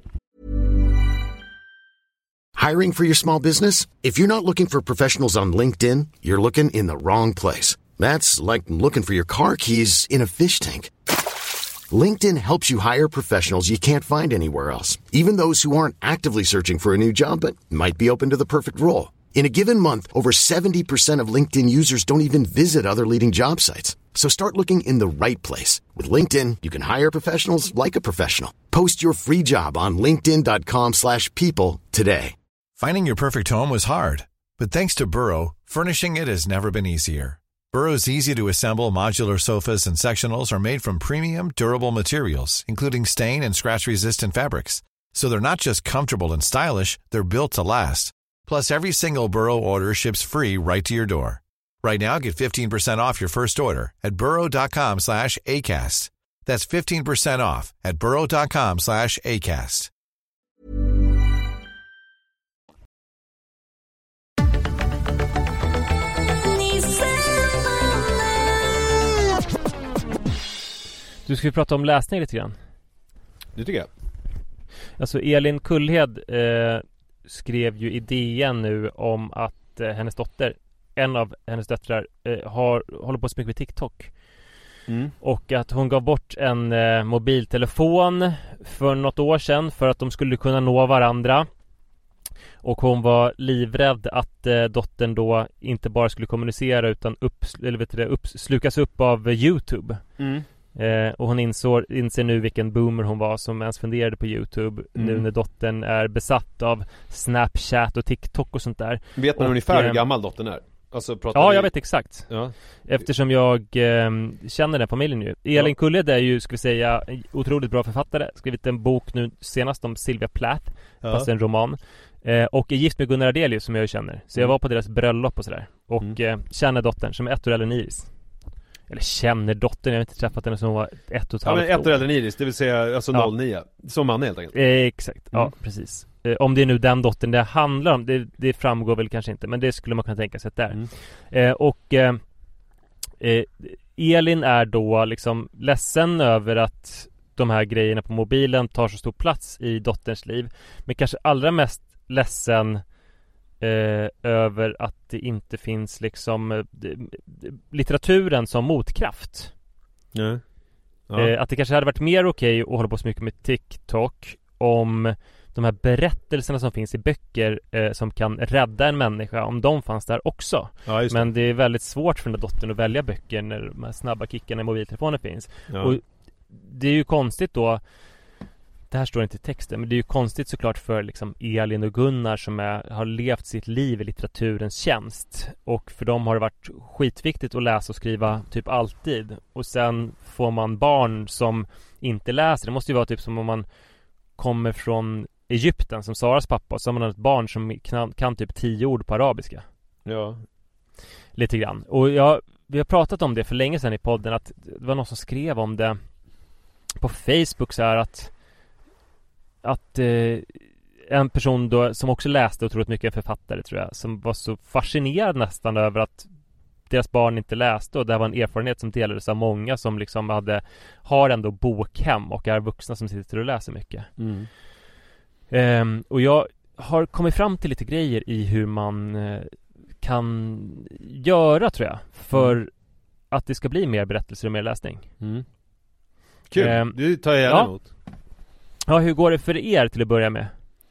Hiring for your small business? If you're not looking for professionals on LinkedIn, you're looking in the wrong place. That's like looking for your car keys in a fish tank. LinkedIn helps you hire professionals you can't find anywhere else, even those who aren't actively searching for a new job but might be open to the perfect role. In a given month, over seventy percent of LinkedIn users don't even visit other leading job sites. So start looking in the right place. With LinkedIn, you can hire professionals like a professional. Post your free job on linkedin dot com slash people today. Finding your perfect home was hard, but thanks to Burrow, furnishing it has never been easier. Burrow's easy-to-assemble modular sofas and sectionals are made from premium, durable materials, including stain and scratch-resistant fabrics. So they're not just comfortable and stylish, they're built to last. Plus, every single Burrow order ships free right to your door. Right now, get fifteen percent off your first order at burrow dot com slash acast. That's fifteen percent off at burrow dot com slash acast. Du ska ju prata om läsning lite grann. Det tycker jag. Alltså Elin Kullhed eh, skrev ju i D N nu om att eh, hennes dotter, en av hennes döttrar, eh, har, håller på så mycket med TikTok. Mm. Och att hon gav bort en eh, mobiltelefon för något år sedan för att de skulle kunna nå varandra. Och hon var livrädd att eh, dottern då inte bara skulle kommunicera utan upp, eller vet du det, upp, slukas upp av YouTube. Mm. Eh, och hon insår, inser nu vilken boomer hon var som ens funderade på YouTube mm. nu när dottern är besatt av Snapchat och TikTok och sånt där. Vet man och, ungefär hur gammal dottern är? Alltså, ja, vi... jag vet exakt. Ja. Eftersom jag eh, känner den familjen ju. Elin ja. Kullhed är ju, ska vi säga, otroligt bra författare. Skrivit en bok nu senast om Sylvia Plath, ja. fast en roman. Eh, och är gift med Gunnar Ardelius som jag ju känner. Så mm. jag var på deras bröllop och sådär. Och mm. eh, känner dottern som är ett år äldre än Iris. Eller känner dottern, jag har inte träffat henne som var ett och ett halvt år. Ja, men ett år äldre än Iris, det vill säga alltså noll nio. Ja. Som man helt enkelt. Eh, exakt, mm. ja precis. Eh, om det är nu den dottern det handlar om, det, det framgår väl kanske inte. Men det skulle man kunna tänka sig att det är. Mm. Eh, och eh, eh, Elin är då liksom ledsen över att de här grejerna på mobilen tar så stor plats i dotterns liv. Men kanske allra mest ledsen eh, över att det inte finns liksom eh, litteraturen som motkraft. Mm. Ja. Eh, att det kanske hade varit mer okej att hålla på så mycket med TikTok om de här berättelserna som finns i böcker eh, som kan rädda en människa, om de fanns där också. Ja, just det. Men det är väldigt svårt för den där dottern att välja böcker när de här snabba kickarna i mobiltelefonen finns. Ja. Och det är ju konstigt då, det här står inte i texten, men det är ju konstigt såklart för liksom Elin och Gunnar som är, har levt sitt liv i litteraturens tjänst, och för dem har det varit skitviktigt att läsa och skriva typ alltid, och sen får man barn som inte läser. Det måste ju vara typ som om man kommer från Egypten som Saras pappa, så har man ett barn som kan, kan typ tio ord på arabiska. Ja. Lite grann. Och jag, vi har pratat om det för länge sedan i podden, att det var någon som skrev om det på Facebook så här att att eh, en person då som också läste otroligt mycket, en författare tror jag, som var så fascinerad nästan över att deras barn inte läste, och det var en erfarenhet som delades av många som liksom hade, har ändå bokhem och är vuxna som sitter och läser mycket. Mm. Um, och jag har kommit fram till lite grejer i hur man uh, kan göra, tror jag, för mm. att det ska bli mer berättelser och mer läsning. Mm. Kul, um, du tar jag gärna ja. emot. Ja, hur går det för er till att börja med?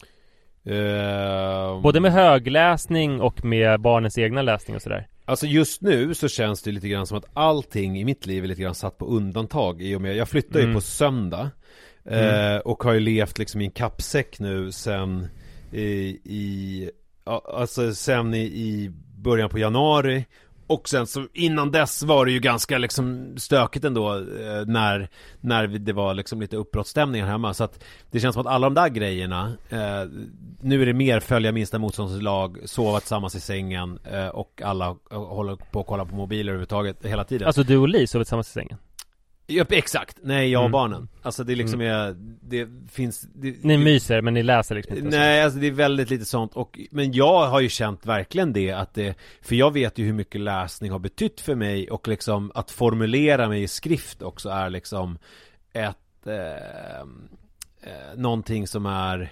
Uh, Både med högläsning och med barnens egna läsning och sådär. Alltså just nu så känns det lite grann som att allting i mitt liv är lite grann satt på undantag, i och med jag flyttar ju mm. på söndag mm. eh, och har ju levt liksom i en kappsäck nu sen i, i alltså sen i, i början på januari. Och sen så innan dess var det ju ganska liksom stökigt ändå eh, när, när det var liksom lite uppbrottsstämningar hemma. Så att det känns som att alla de där grejerna eh, nu är det mer följa minsta motståndslag, sova tillsammans i sängen eh, och alla håller på att kolla på mobiler överhuvudtaget hela tiden. Alltså du och Li sover tillsammans i sängen? Ja, exakt, nej jag och mm. barnen. Alltså det är liksom mm. är, det finns det, Ni det, myser men ni läser liksom inte. Nej, alltså det är väldigt lite sånt, och, men jag har ju känt verkligen det, att det, för jag vet ju hur mycket läsning har betytt för mig, och liksom att formulera mig i skrift också är liksom ett eh, eh, någonting som är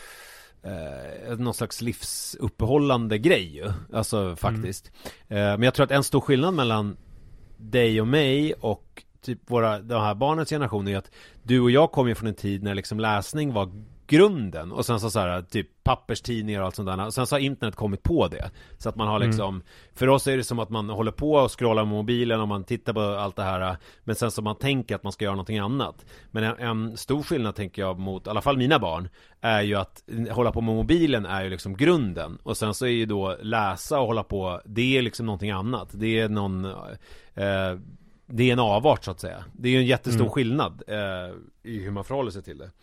eh, någon slags livsuppehållande grej ju. Alltså faktiskt mm. eh, men jag tror att en stor skillnad mellan dig och mig och typ våra, de här barnens generation är att du och jag kom ju från en tid när liksom läsning var grunden, och sen så, så här, typ papperstidningar och allt sånt där, och sen så har internet kommit på det, så att man har liksom mm. för oss är det som att man håller på och scrollar med mobilen och man tittar på allt det här, men sen så man tänker att man ska göra någonting annat. Men en, en stor skillnad tänker jag mot i alla fall mina barn är ju att hålla på med mobilen är ju liksom grunden, och sen så är ju då läsa och hålla på, det är liksom någonting annat, det är någon eh, det är en avart så att säga. Det är ju en jättestor mm. skillnad eh, i hur man förhåller sig till det.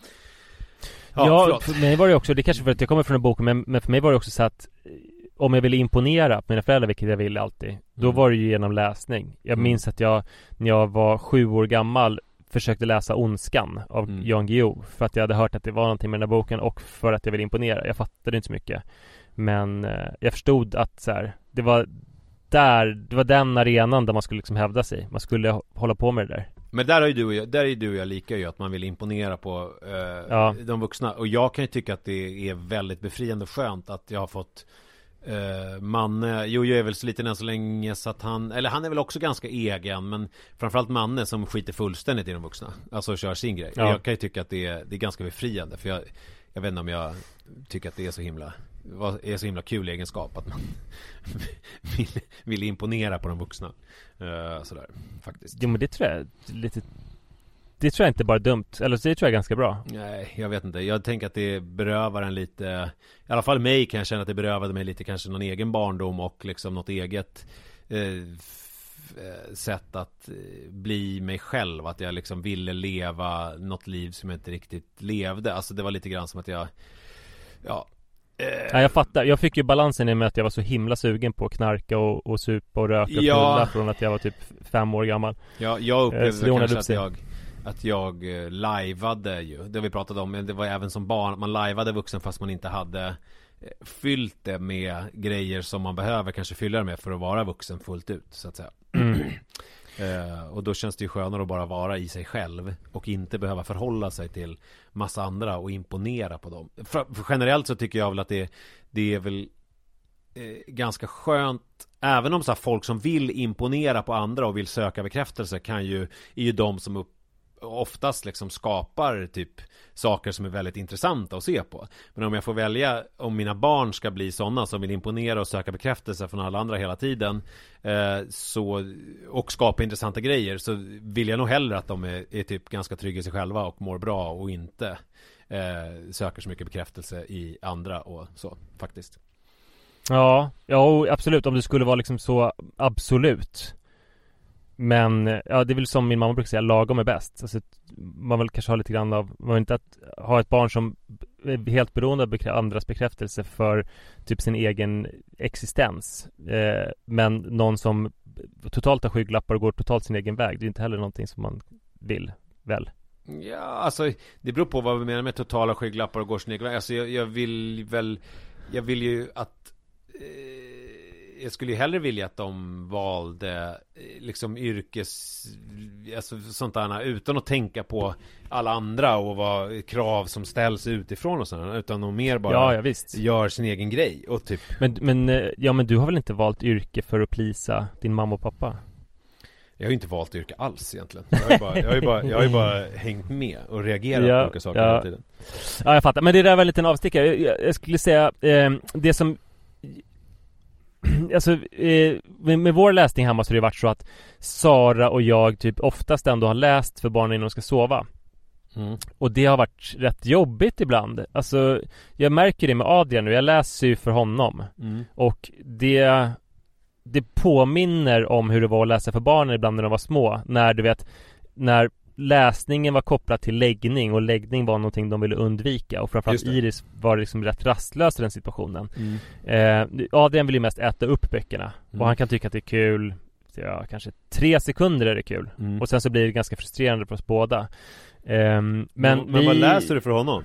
Ja, ja för mig var det också, det kanske för att jag kommer från en bok, men, men för mig var det också så att om jag ville imponera på mina föräldrar, vilket jag ville alltid, mm. då var det ju genom läsning. Jag mm. minns att jag, när jag var sju år gammal, försökte läsa Ondskan av mm. Jan Guillou, för att jag hade hört att det var någonting med den här boken, och för att jag ville imponera. Jag fattade inte så mycket, men eh, jag förstod att så här, det var där, det var den arenan där man skulle liksom hävda sig. Man skulle hålla på med det där. Men där är ju du och jag, där är du och jag lika ju, att man vill imponera på eh, ja. de vuxna. Och jag kan ju tycka att det är väldigt befriande och skönt att jag har fått eh, Manne, jo jag är väl så liten än så länge så att han, eller han är väl också ganska egen, men framförallt Manne som skiter fullständigt i de vuxna. Alltså kör sin grej. Ja. Jag kan ju tycka att det är, det är ganska befriande, för jag, jag vet inte om jag tycker att det är så himla vad är så himla kul egenskap att man vill, vill imponera på de vuxna. Uh, sådär, faktiskt. Jo, men det tror jag lite, det tror jag inte bara är dumt. Eller det tror jag är ganska bra. Nej, jag vet inte. Jag tänker att det berövar en lite, i alla fall mig kan jag känna att det berövade mig lite kanske någon egen barndom och liksom något eget eh, sätt att bli mig själv. Att jag liksom ville leva något liv som jag inte riktigt levde. Alltså det var lite grann som att jag ja Ja, jag fattar. Jag fick ju balansen i med att jag var så himla sugen på att knarka och, och supa och röka och ja. knulla från att jag var typ fem år gammal. Ja, jag upplevde eh, kanske att jag att jag lajvade ju. Det vi pratade om, men det var även som barn. Man lajvade vuxen fast man inte hade fyllt det med grejer som man behöver kanske fylla det med för att vara vuxen fullt ut, så att säga. Mm. Uh, och då känns det ju skönare att bara vara i sig själv och inte behöva förhålla sig till massa andra och imponera på dem. För, för generellt så tycker jag väl att det, det är väl eh, ganska skönt, även om så här, folk som vill imponera på andra och vill söka bekräftelse kan ju, är ju de som upp, oftast liksom skapar typ saker som är väldigt intressanta att se på. Men om jag får välja, om mina barn ska bli sådana som vill imponera och söka bekräftelse från alla andra hela tiden eh, så, och skapa intressanta grejer, så vill jag nog hellre att de är, är typ ganska trygga i sig själva och mår bra och inte eh, söker så mycket bekräftelse i andra och så, faktiskt. Ja, ja absolut, om det skulle vara liksom så absolut. Men ja, det är väl som min mamma brukar säga, lagom är bäst. Alltså, man vill kanske ha lite grann av, man vill inte att ha ett barn som är helt beroende av bekrä- andras bekräftelse för typ sin egen existens. Eh, men någon som totalt har skygglappar och går totalt sin egen väg, det är inte heller någonting som man vill, väl? Ja, alltså det beror på vad vi menar med totala skygglappar och går sin egen väg. Alltså jag, jag vill väl, jag vill ju att eh, jag skulle ju hellre vilja att de valde liksom yrkes, alltså sånt där, utan att tänka på alla andra och vad krav som ställs utifrån och sådär, utan de mer bara ja, ja, visst. gör sin egen grej och typ. Men, men, ja, men du har väl inte valt yrke för att plisa din mamma och pappa? Jag har ju inte valt yrke alls egentligen. Jag har ju bara, jag har ju bara, jag har ju bara hängt med och reagerat ja, på olika saker ja. hela tiden. Ja, jag fattar. Men det där var en liten avstickare. Jag, jag, jag skulle säga eh, det som alltså eh, med, med vår läsning hemma så har det varit så att Sara och jag typ oftast ändå har läst för barnen innan de ska sova. Mm. Och det har varit rätt jobbigt ibland. Alltså jag märker det med Adrian nu. Jag läser ju för honom. Mm. Och det det påminner om hur det var att läsa för barnen ibland när de var små. När du vet, när läsningen var kopplad till läggning och läggning var någonting de ville undvika, och framförallt Iris var liksom rätt rastlös i den situationen. Mm. eh, Adrian vill ju mest äta upp böckerna. Mm. Och han kan tycka att det är kul, ja, kanske tre sekunder är det kul. Mm. Och sen så blir det ganska frustrerande för oss båda. eh, Men, men, men vi, vad läser du för honom?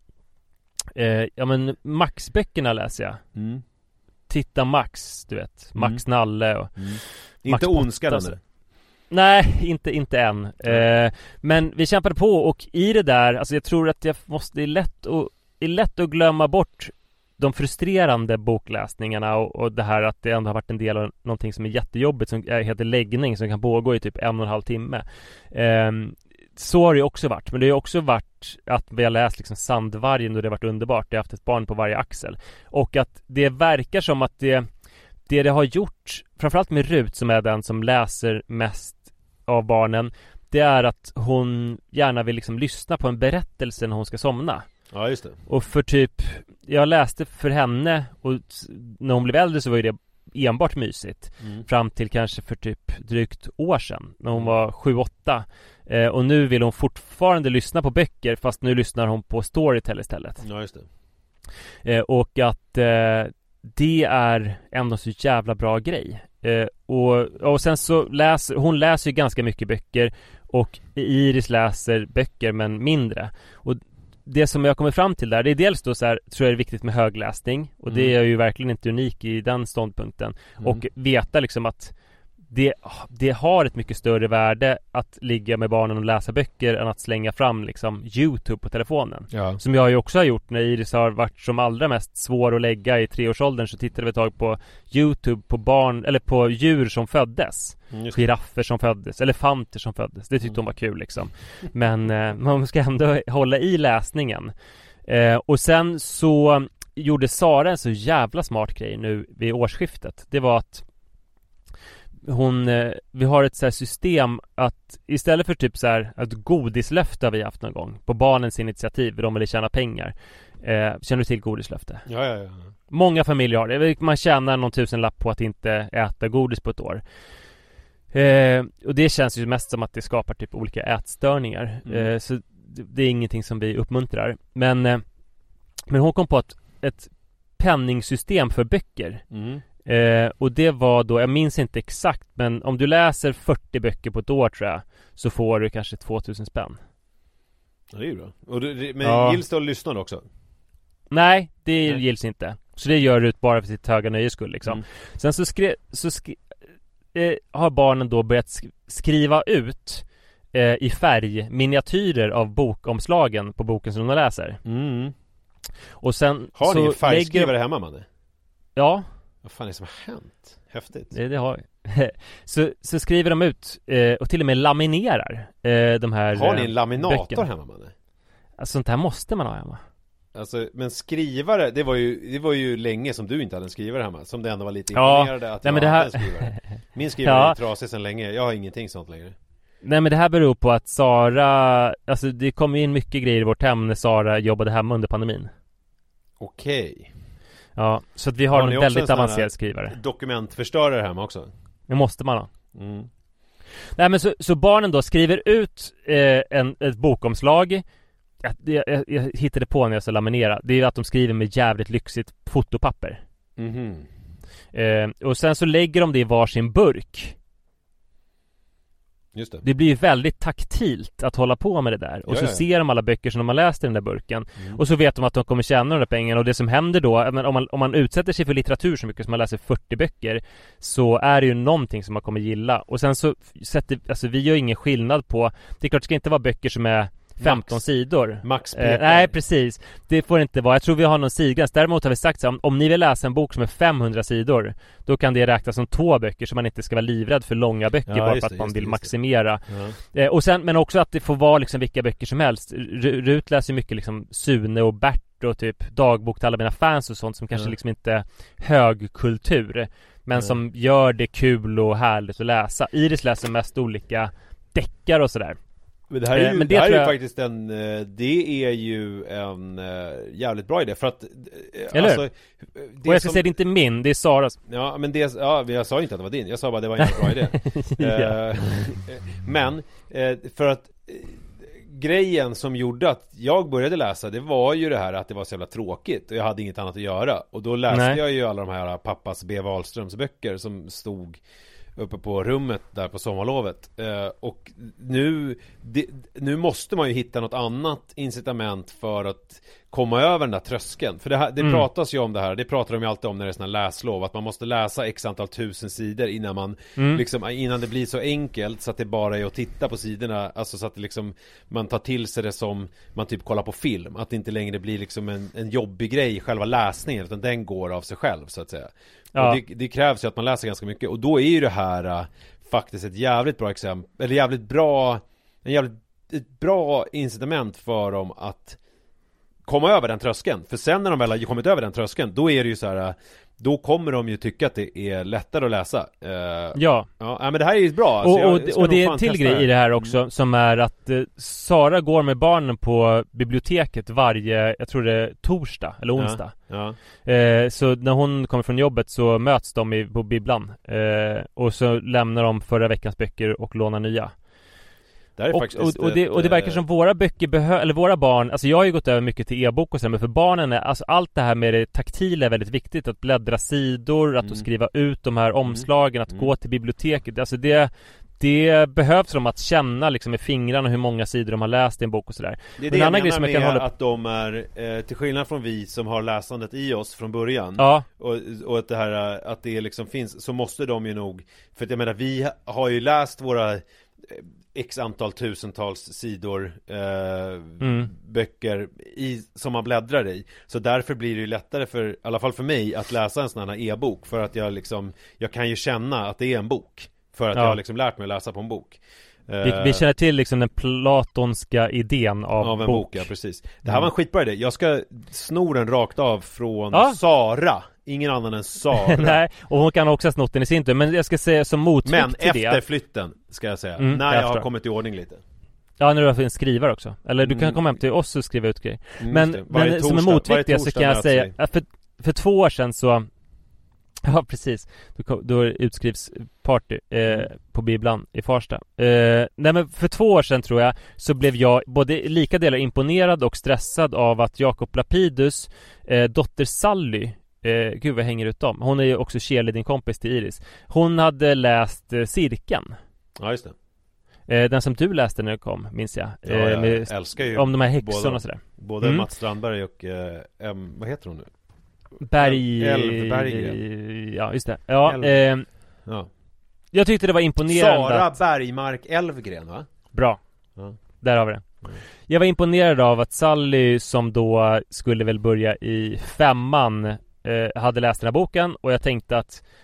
Eh, ja men Max-böckerna läser jag. Mm. Titta Max, du vet, Max mm. Nalle och mm. Inte ondska den eller? Nej, inte, inte än. Eh, men vi kämpade på, och i det där, alltså jag tror att jag måste, det är lätt att, det är lätt att glömma bort de frustrerande bokläsningarna och, och det här att det ändå har varit en del av någonting som är jättejobbigt som heter läggning, som kan pågå i typ en och en halv timme. Eh, så har det också varit, men det har också varit att vi har läst liksom Sandvargen och det har varit underbart. Jag har haft ett barn på varje axel. Och att det verkar som att det Det det har gjort, framförallt med Rut som är den som läser mest av barnen, det är att hon gärna vill liksom lyssna på en berättelse när hon ska somna. Ja, just det. Och för typ, jag läste för henne, och när hon blev äldre så var ju det enbart mysigt. Mm. Fram till kanske för typ drygt år sedan, när hon var sju åtta. Eh, och nu vill hon fortfarande lyssna på böcker, fast nu lyssnar hon på Storytel istället. Ja, just det. Eh, och att eh, det är ändå så jävla bra grej. Eh, och, och sen så läser hon läser ju ganska mycket böcker, och Iris läser böcker men mindre. Och det som jag kommer fram till där, det är dels då så här, tror jag det är viktigt med högläsning, och mm. det är jag ju verkligen inte unik i den ståndpunkten. Mm. Och veta liksom att det, det har ett mycket större värde att ligga med barnen och läsa böcker än att slänga fram liksom YouTube på telefonen. Ja. Som jag ju också har gjort när Iris har varit som allra mest svår att lägga i treårsåldern, så tittade vi ett tag på YouTube på barn, eller på djur som föddes. Mm, giraffer som föddes, elefanter som föddes. Det tyckte mm. hon var kul liksom. Men eh, man ska ändå hålla i läsningen. Eh, och sen så gjorde Sara en så jävla smart grej nu vid årsskiftet. Det var att hon, eh, vi har ett så här system att istället för typ så här ett godislöfte har vi haft någon gång på barnens initiativ, de vill tjäna pengar. Eh, känner du till godislöfte? Ja, ja, ja. Många familjer har det. Man tjänar någon tusenlapp på att inte äta godis på ett år. Eh, och det känns ju mest som att det skapar typ olika ätstörningar. Mm. Eh, så det, det är ingenting som vi uppmuntrar. Men, eh, men hon kom på ett, ett penningsystem för böcker. Mm. Eh, och det var då, jag minns inte exakt, men om du läser fyrtio böcker på ett år tror jag, så får du kanske tvåtusen spänn. Ja, det är ju bra. Och du, men ja. Gills det att lyssna också? Nej, det Nej. gills inte. Så det gör du bara för sitt höga nöjes skull liksom. Mm. Sen så, skri- så skri- eh, har barnen då börjat sk- skriva ut eh, i färg miniatyrer av bokomslagen på boken som de läser. Mm. Och sen har så ni en färgskrivare lägger... hemma, man? Ja. Vad fan är det som har hänt? Häftigt. Det, det har så, så skriver de ut eh, och till och med laminerar eh, de här. Har ni en laminator böckerna. hemma, man? Alltså, sånt här måste man ha hemma. Alltså, men skrivare, det var ju det var ju länge som du inte hade en skrivare hemma. Som det ändå var lite Ja, imponerade att nej, jag men det hade här... en skrivare. Min skrivare Ja. är trasig sedan länge. Jag har ingenting sånt längre. Nej, men det här beror på att Sara, alltså det kom in mycket grejer i vårt hem när Sara jobbade hemma under pandemin. Okej. Ja, så att vi har, Har ni en också väldigt en sån här avancerad skrivare. Dokumentförstörare hemma också? Det måste man ha. Mm. Nej, men så, så barnen då skriver ut eh, en, ett bokomslag. Jag, jag, jag hittade på när jag ska laminera. Det är ju att de skriver med jävligt lyxigt fotopapper. Mhm. Eh, och sen så lägger de det i varsin burk. Just det. Det blir ju väldigt taktilt att hålla på med det där. Och Ja, så ja. ser de alla böcker som de har läst i den där burken. Mm. Och så vet de att de kommer tjäna de där pengarna. Och det som händer då, men om man, om man utsätter sig för litteratur så mycket som man läser fyrtio böcker, så är det ju någonting som man kommer gilla. Och sen så sätter, alltså vi gör ingen skillnad på, det är klart det ska inte vara böcker som är femton Max. sidor. Max Eh, nej, precis. Det får inte vara. Jag tror vi har någon sidgräns. Däremot har vi sagt så här, om, om ni vill läsa en bok som är femhundra sidor, då kan det räknas som två böcker, så man inte ska vara livrädd för långa böcker, Ja, bara just för att det, man just det, vill just det. maximera. Ja. Eh, och sen, men också att det får vara liksom vilka böcker som helst. R- Rut läser ju mycket liksom Sune och Bert och typ dagbok till alla mina fans och sånt som kanske Ja. liksom inte är högkultur, men Ja. som gör det kul och härligt att läsa. Iris läser mest olika deckar och sådär. Men det här är ju, Eh, men det det här är tror ju jag- faktiskt en eh, det är ju en eh, jävligt bra idé för att eh, Eller hur? det Och jag ska som- säga, det är inte min, det är Saras. Ja, men det, ja, men jag sa inte att det var din. Jag sa bara att det var en jävligt bra idé. Ja. Eh, Men eh, för att eh, grejen som gjorde att jag började läsa, det var ju det här att det var så jävla tråkigt och jag hade inget annat att göra. Och då läste Nej. jag ju alla de här pappas B. Wahlströms böcker som stod uppe på rummet där på sommarlovet. Eh, och nu det, nu måste man ju hitta något annat incitament för att komma över den där tröskeln. För det, här, det Mm. pratas ju om det här. Det pratar de ju alltid om när det är såna läslov. Att man måste läsa x antal tusen sidor innan man Mm. liksom, innan det blir så enkelt så att det bara är att titta på sidorna. Alltså så att det liksom, man tar till sig det som man typ kollar på film. Att det inte längre blir liksom en, en jobbig grej, själva läsningen, utan den går av sig själv så att säga. Ja. Och det, det krävs ju att man läser ganska mycket. Och då är ju det här uh, faktiskt ett jävligt bra exempel, eller jävligt bra, en jävligt ett bra incitament för dem att komma över den tröskeln. För sen när de väl har kommit över den tröskeln, då är det ju så här, då kommer de ju tycka att det är lättare att läsa. Uh, Ja. ja, men det här är ju bra. Alltså, Och, jag och, ska och nog det är fan en till testa grej i det här också, som är att eh, Sara går med barnen på biblioteket varje, jag tror det är torsdag eller onsdag. Ja. Eh, så när hon kommer från jobbet så möts de i, på bibblan. Eh, och så lämnar de förra veckans böcker och lånar nya. Det här är Och, faktiskt och, och, det, och det verkar ett, som våra böcker behöver, eller våra barn, alltså jag har ju gått över mycket till e-bok och så, men för barnen är, alltså allt det här med det taktila är väldigt viktigt. Att bläddra sidor, att Mm. skriva ut de här omslagen, att Mm. gå till biblioteket. Alltså det, det behövs de att känna liksom med fingrarna hur många sidor de har läst i en bok och sådär. Det är Men det en jag annan grej menar som jag med kan hålla- att de är, eh, till skillnad från vi som har läsandet i oss från början, Ja, och, och att det här, att det liksom finns, så måste de ju nog, för att jag menar, vi har ju läst våra eh, x antal tusentals sidor eh, Mm. böcker i, som man bläddrar i, så därför blir det ju lättare för, i alla fall för mig, att läsa en sån här e-bok, för att jag liksom, jag kan ju känna att det är en bok, för att Ja. jag har liksom lärt mig att läsa på en bok. vi, Eh, vi känner till liksom den platonska idén av, Av en bok. bok, ja precis. Det här var en skitbra idé. Jag ska sno den rakt av från Ja. Sara. Ingen annan än Sara. Nej, och hon kan också ha snott den i sin tur. Men jag ska säga som motvikt Men till efter det. flytten, ska jag säga. Mm, när jag jag har förstår. kommit i ordning lite. Ja, när du har en skrivare också. Eller du kan Mm. komma hem till oss och skriva ut grejer. Mm, Men, just det. Varje men som en torsdag- motvikt varje till det så torsdag kan jag möts säga vi. att för, för två år sedan så ja, precis. Då, kom- då utskrivs party eh, Mm. på bibblan i Farsta. Eh, nej men för två år sedan tror jag så blev jag både lika delar imponerad och stressad av att Jakob Lapidus eh, dotter Sally, eh, gud vad jag hänger ut dem. Hon är ju också cheerleading-kompis till Iris. Hon hade läst eh, Cirkeln. Ja, just det. Eh, den som du läste när du kom, minns jag. Ja, Eh, jag med, älskar ju om de här häxorna båda, och sådär. både Mm. Mats Strandberg och eh, M, vad heter hon nu? Berg... Elv Berggren. Ja, just det. Ja, Elv. eh, Ja. jag tyckte det var imponerande Sara att... Bergmark Elvgren, va? Bra. Ja. Där har vi det. Jag var imponerad av att Sally, som då skulle väl börja i femman, eh, hade läst den här boken. Och jag tänkte att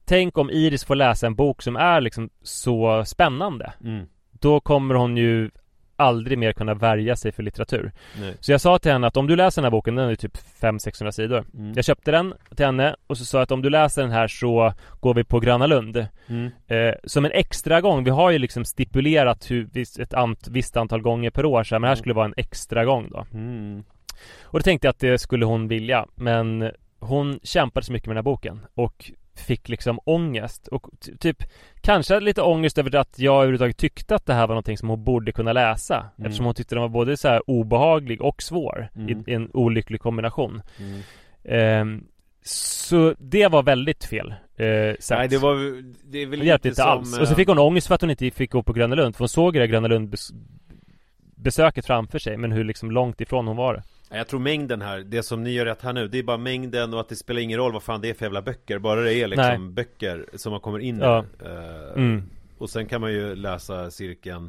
tänk om Iris får läsa en bok som är liksom så spännande. Mm. Då kommer hon ju aldrig mer kunna värja sig för litteratur. Nej. Så jag sa till henne att om du läser den här boken, den är typ fem till sexhundra sidor. Mm. Jag köpte den till henne och så sa jag att om du läser den här så går vi på Gröna Lund. Mm. Eh, som en extra gång. Vi har ju liksom stipulerat hur, ett ant, visst antal gånger per år så här, men här skulle vara en extra gång då. Mm. Och då tänkte jag att det skulle hon vilja. Men hon kämpade så mycket med den här boken och fick liksom ångest och t- typ kanske lite ångest över att jag överhuvudtaget tyckte att det här var någonting som hon borde kunna läsa, mm. eftersom hon tyckte den var både så här obehaglig och svår mm. i, i en olycklig kombination. Mm. Eh, så det var väldigt fel eh, sagt. Nej, det var det är väl det hjälpte lite inte som, alls. Och så fick hon ångest för att hon inte fick gå på Gröna Lund, för hon såg det där Gröna Lund bes- besöket framför sig, men hur liksom långt ifrån hon var det. Jag tror mängden här, det som ni gör rätt här nu, det är bara mängden och att det spelar ingen roll vad fan det är för jävla böcker. Bara det är liksom Nej. böcker som man kommer in Ja. i. Uh, Mm. Och sen kan man ju läsa cirkeln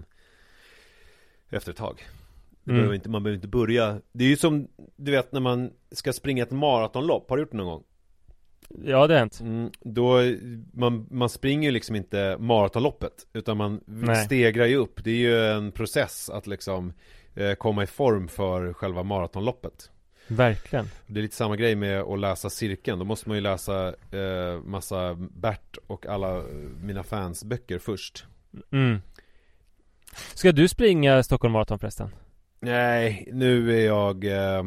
efter ett tag. Det Mm. behöver inte, man behöver inte börja. Det är ju som, du vet, när man ska springa ett maratonlopp. Har du gjort det någon gång? Ja, det har hänt. Mm, då, man, man springer ju liksom inte maratonloppet, utan man Nej. stegrar ju upp. Det är ju en process att liksom eh, komma i form för själva maratonloppet. Verkligen. Det är lite samma grej med att läsa cirkeln. Då måste man ju läsa eh, massa Bert och alla mina fans böcker först. Mm. Ska du springa Stockholm Marathon förresten? Nej, nu är jag eh,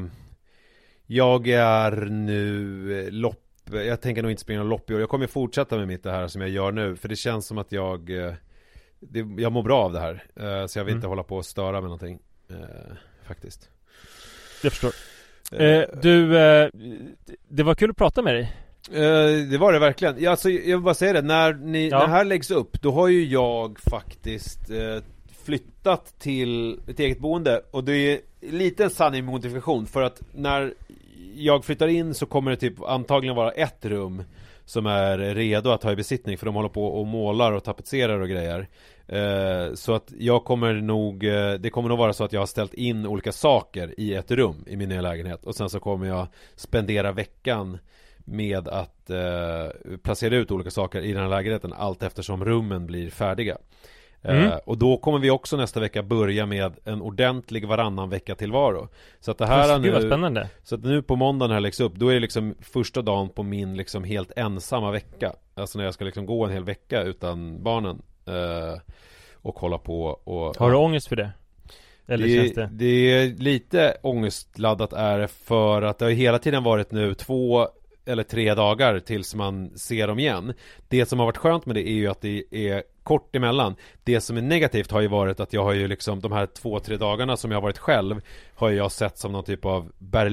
Jag är nu eh, lopp. Jag tänker nog inte springa någon lopp i år. Jag kommer fortsätta med mitt det här som jag gör nu, för det känns som att jag eh, det, jag mår bra av det här, eh, så jag vill Mm. inte hålla på och störa med någonting eh, faktiskt. Jag förstår. Eh, du, eh, det var kul att prata med dig. Eh, det var det verkligen. Ja, alltså, jag vill bara säga det, när, ni, Ja. när det här läggs upp, då har ju jag faktiskt eh, flyttat till ett eget boende. Och det är lite en sanning med modifikation, för att när jag flyttar in så kommer det typ antagligen vara ett rum som är redo att ta i besittning, för de håller på och målar och tapetserar och grejer. Eh, så att jag kommer nog eh, det kommer nog vara så att jag har ställt in olika saker i ett rum i min nya lägenhet, och sen så kommer jag spendera veckan med att eh, placera ut olika saker i den här lägenheten allt eftersom rummen blir färdiga. Mm. Eh, och då kommer vi också nästa vecka börja med en ordentlig varannan vecka tillvaro. Så att det här är Gud vad nu, spännande. så att nu på måndagen när det här läggs upp, då är det liksom första dagen på min liksom helt ensamma vecka. Alltså när jag ska liksom gå en hel vecka utan barnen eh, och hålla på och... Har du ångest för det? Eller det, känns det? det är lite ångestladdat är det, för att det har hela tiden varit nu två eller tre dagar tills man ser dem igen. Det som har varit skönt med det är ju att det är kort emellan. Det som är negativt har ju varit att jag har ju liksom de här två, tre dagarna som jag har varit själv har jag sett som någon typ av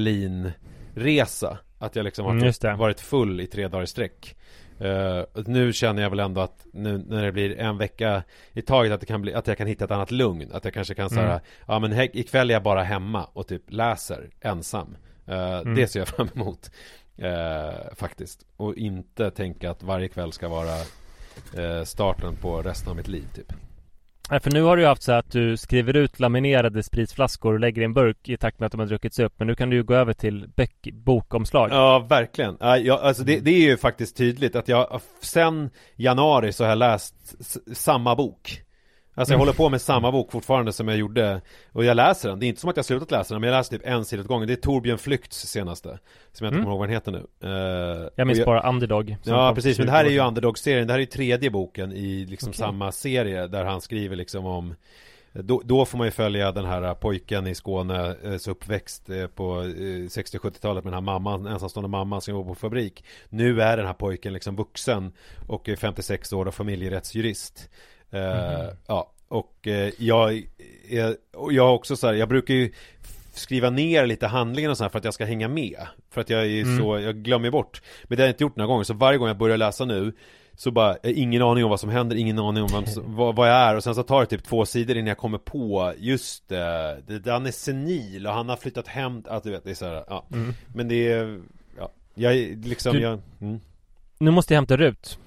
Berlinresa. Att jag liksom har Mm, just det. varit full i tre dagar i sträck. Uh, nu känner jag väl ändå att nu när det blir en vecka i taget, att det kan bli, att jag kan hitta ett annat lugn, att jag kanske kan säga Mm. ja men he- ikväll är jag bara hemma och typ läser ensam. Uh, Mm. Det ser jag fram emot uh, faktiskt, och inte tänka att varje kväll ska vara uh, starten på resten av mitt liv typ. Nej, för nu har du ju haft så att du skriver ut laminerade spritflaskor och lägger i en burk i takt med att de har druckits upp. Men nu kan du ju gå över till böck, bokomslag. Ja, verkligen. Ja, jag, alltså det, det är ju faktiskt tydligt att jag sen januari så har jag läst s- samma bok. Alltså jag Mm. håller på med samma bok fortfarande som jag gjorde. Och jag läser den, det är inte som att jag slutat läsa den, men jag läser typ en sida åt gången. Det är Torbjörn Flykts senaste, som jag inte Mm. kommer ihåg vad den heter nu. Uh, Jag minns bara Underdog. som Ja, kom precis, men det tjugo här är år ju sedan. Underdog-serien. Det här är ju tredje boken i liksom Okej. samma serie, där han skriver liksom om då, då får man ju följa den här pojken i Skåne, eh, så uppväxt eh, på eh, sextio-sjuttiotalet med den här mamman, ensamstående mamman som jobbar på fabrik. Nu är den här pojken liksom vuxen och är femtiosex år och familjerättsjurist. Eh, Mhm. Ja, och eh, jag, är, och jag också så här, jag brukar ju skriva ner lite handlingar och så här för att jag ska hänga med. För att jag är Mm. så, jag glömmer bort. Men det har jag inte gjort några gånger, så varje gång jag börjar läsa nu så bara, jag har ingen aning om vad som händer, ingen aning om vad, vad, vad jag är. Och sen så tar det typ två sidor innan jag kommer på just det, det han är senil och han har flyttat hem, att du vet, det är så här, ja. Mm. Men det är, ja, jag liksom, Du- jag, mm. Nu måste jag hämta Rut.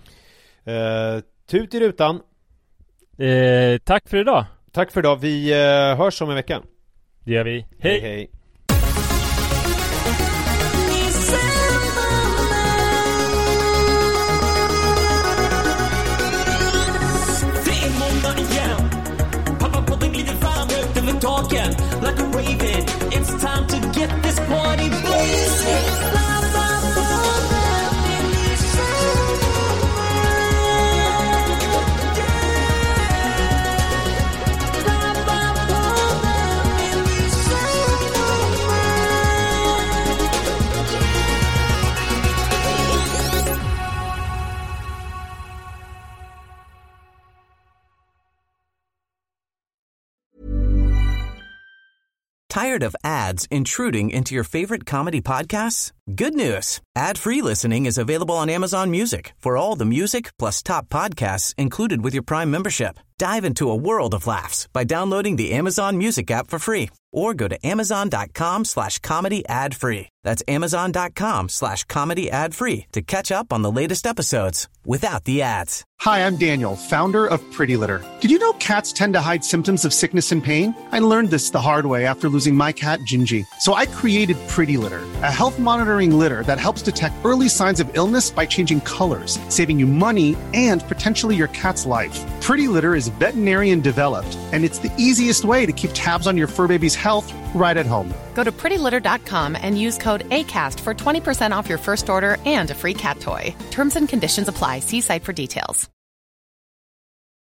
eh, Tut i rutan. Eh, tack för idag. Tack för idag, vi eh, hörs om en vecka. Det gör vi. Hej hej. talking like a raven. It's time to get this party blazing. Tired of ads intruding into your favorite comedy podcasts? Good news. Ad-free listening is available on Amazon Music for all the music plus top podcasts included with your Prime membership. Dive into a world of laughs by downloading the Amazon Music app for free or go to amazon.com slash comedy ad free. That's amazon.com slash comedy ad free to catch up on the latest episodes without the ads. Hi, I'm Daniel, founder of Pretty Litter. Did you know cats tend to hide symptoms of sickness and pain? I learned this the hard way after losing my cat, Gingy. So I created Pretty Litter, a health monitoring litter that helps detect early signs of illness by changing colors, saving you money and potentially your cat's life. Pretty Litter is veterinarian developed, and it's the easiest way to keep tabs on your fur baby's health right at home. Go to pretty litter dot com and use code ACAST for twenty percent off your first order and a free cat toy. Terms and conditions apply. See site for details.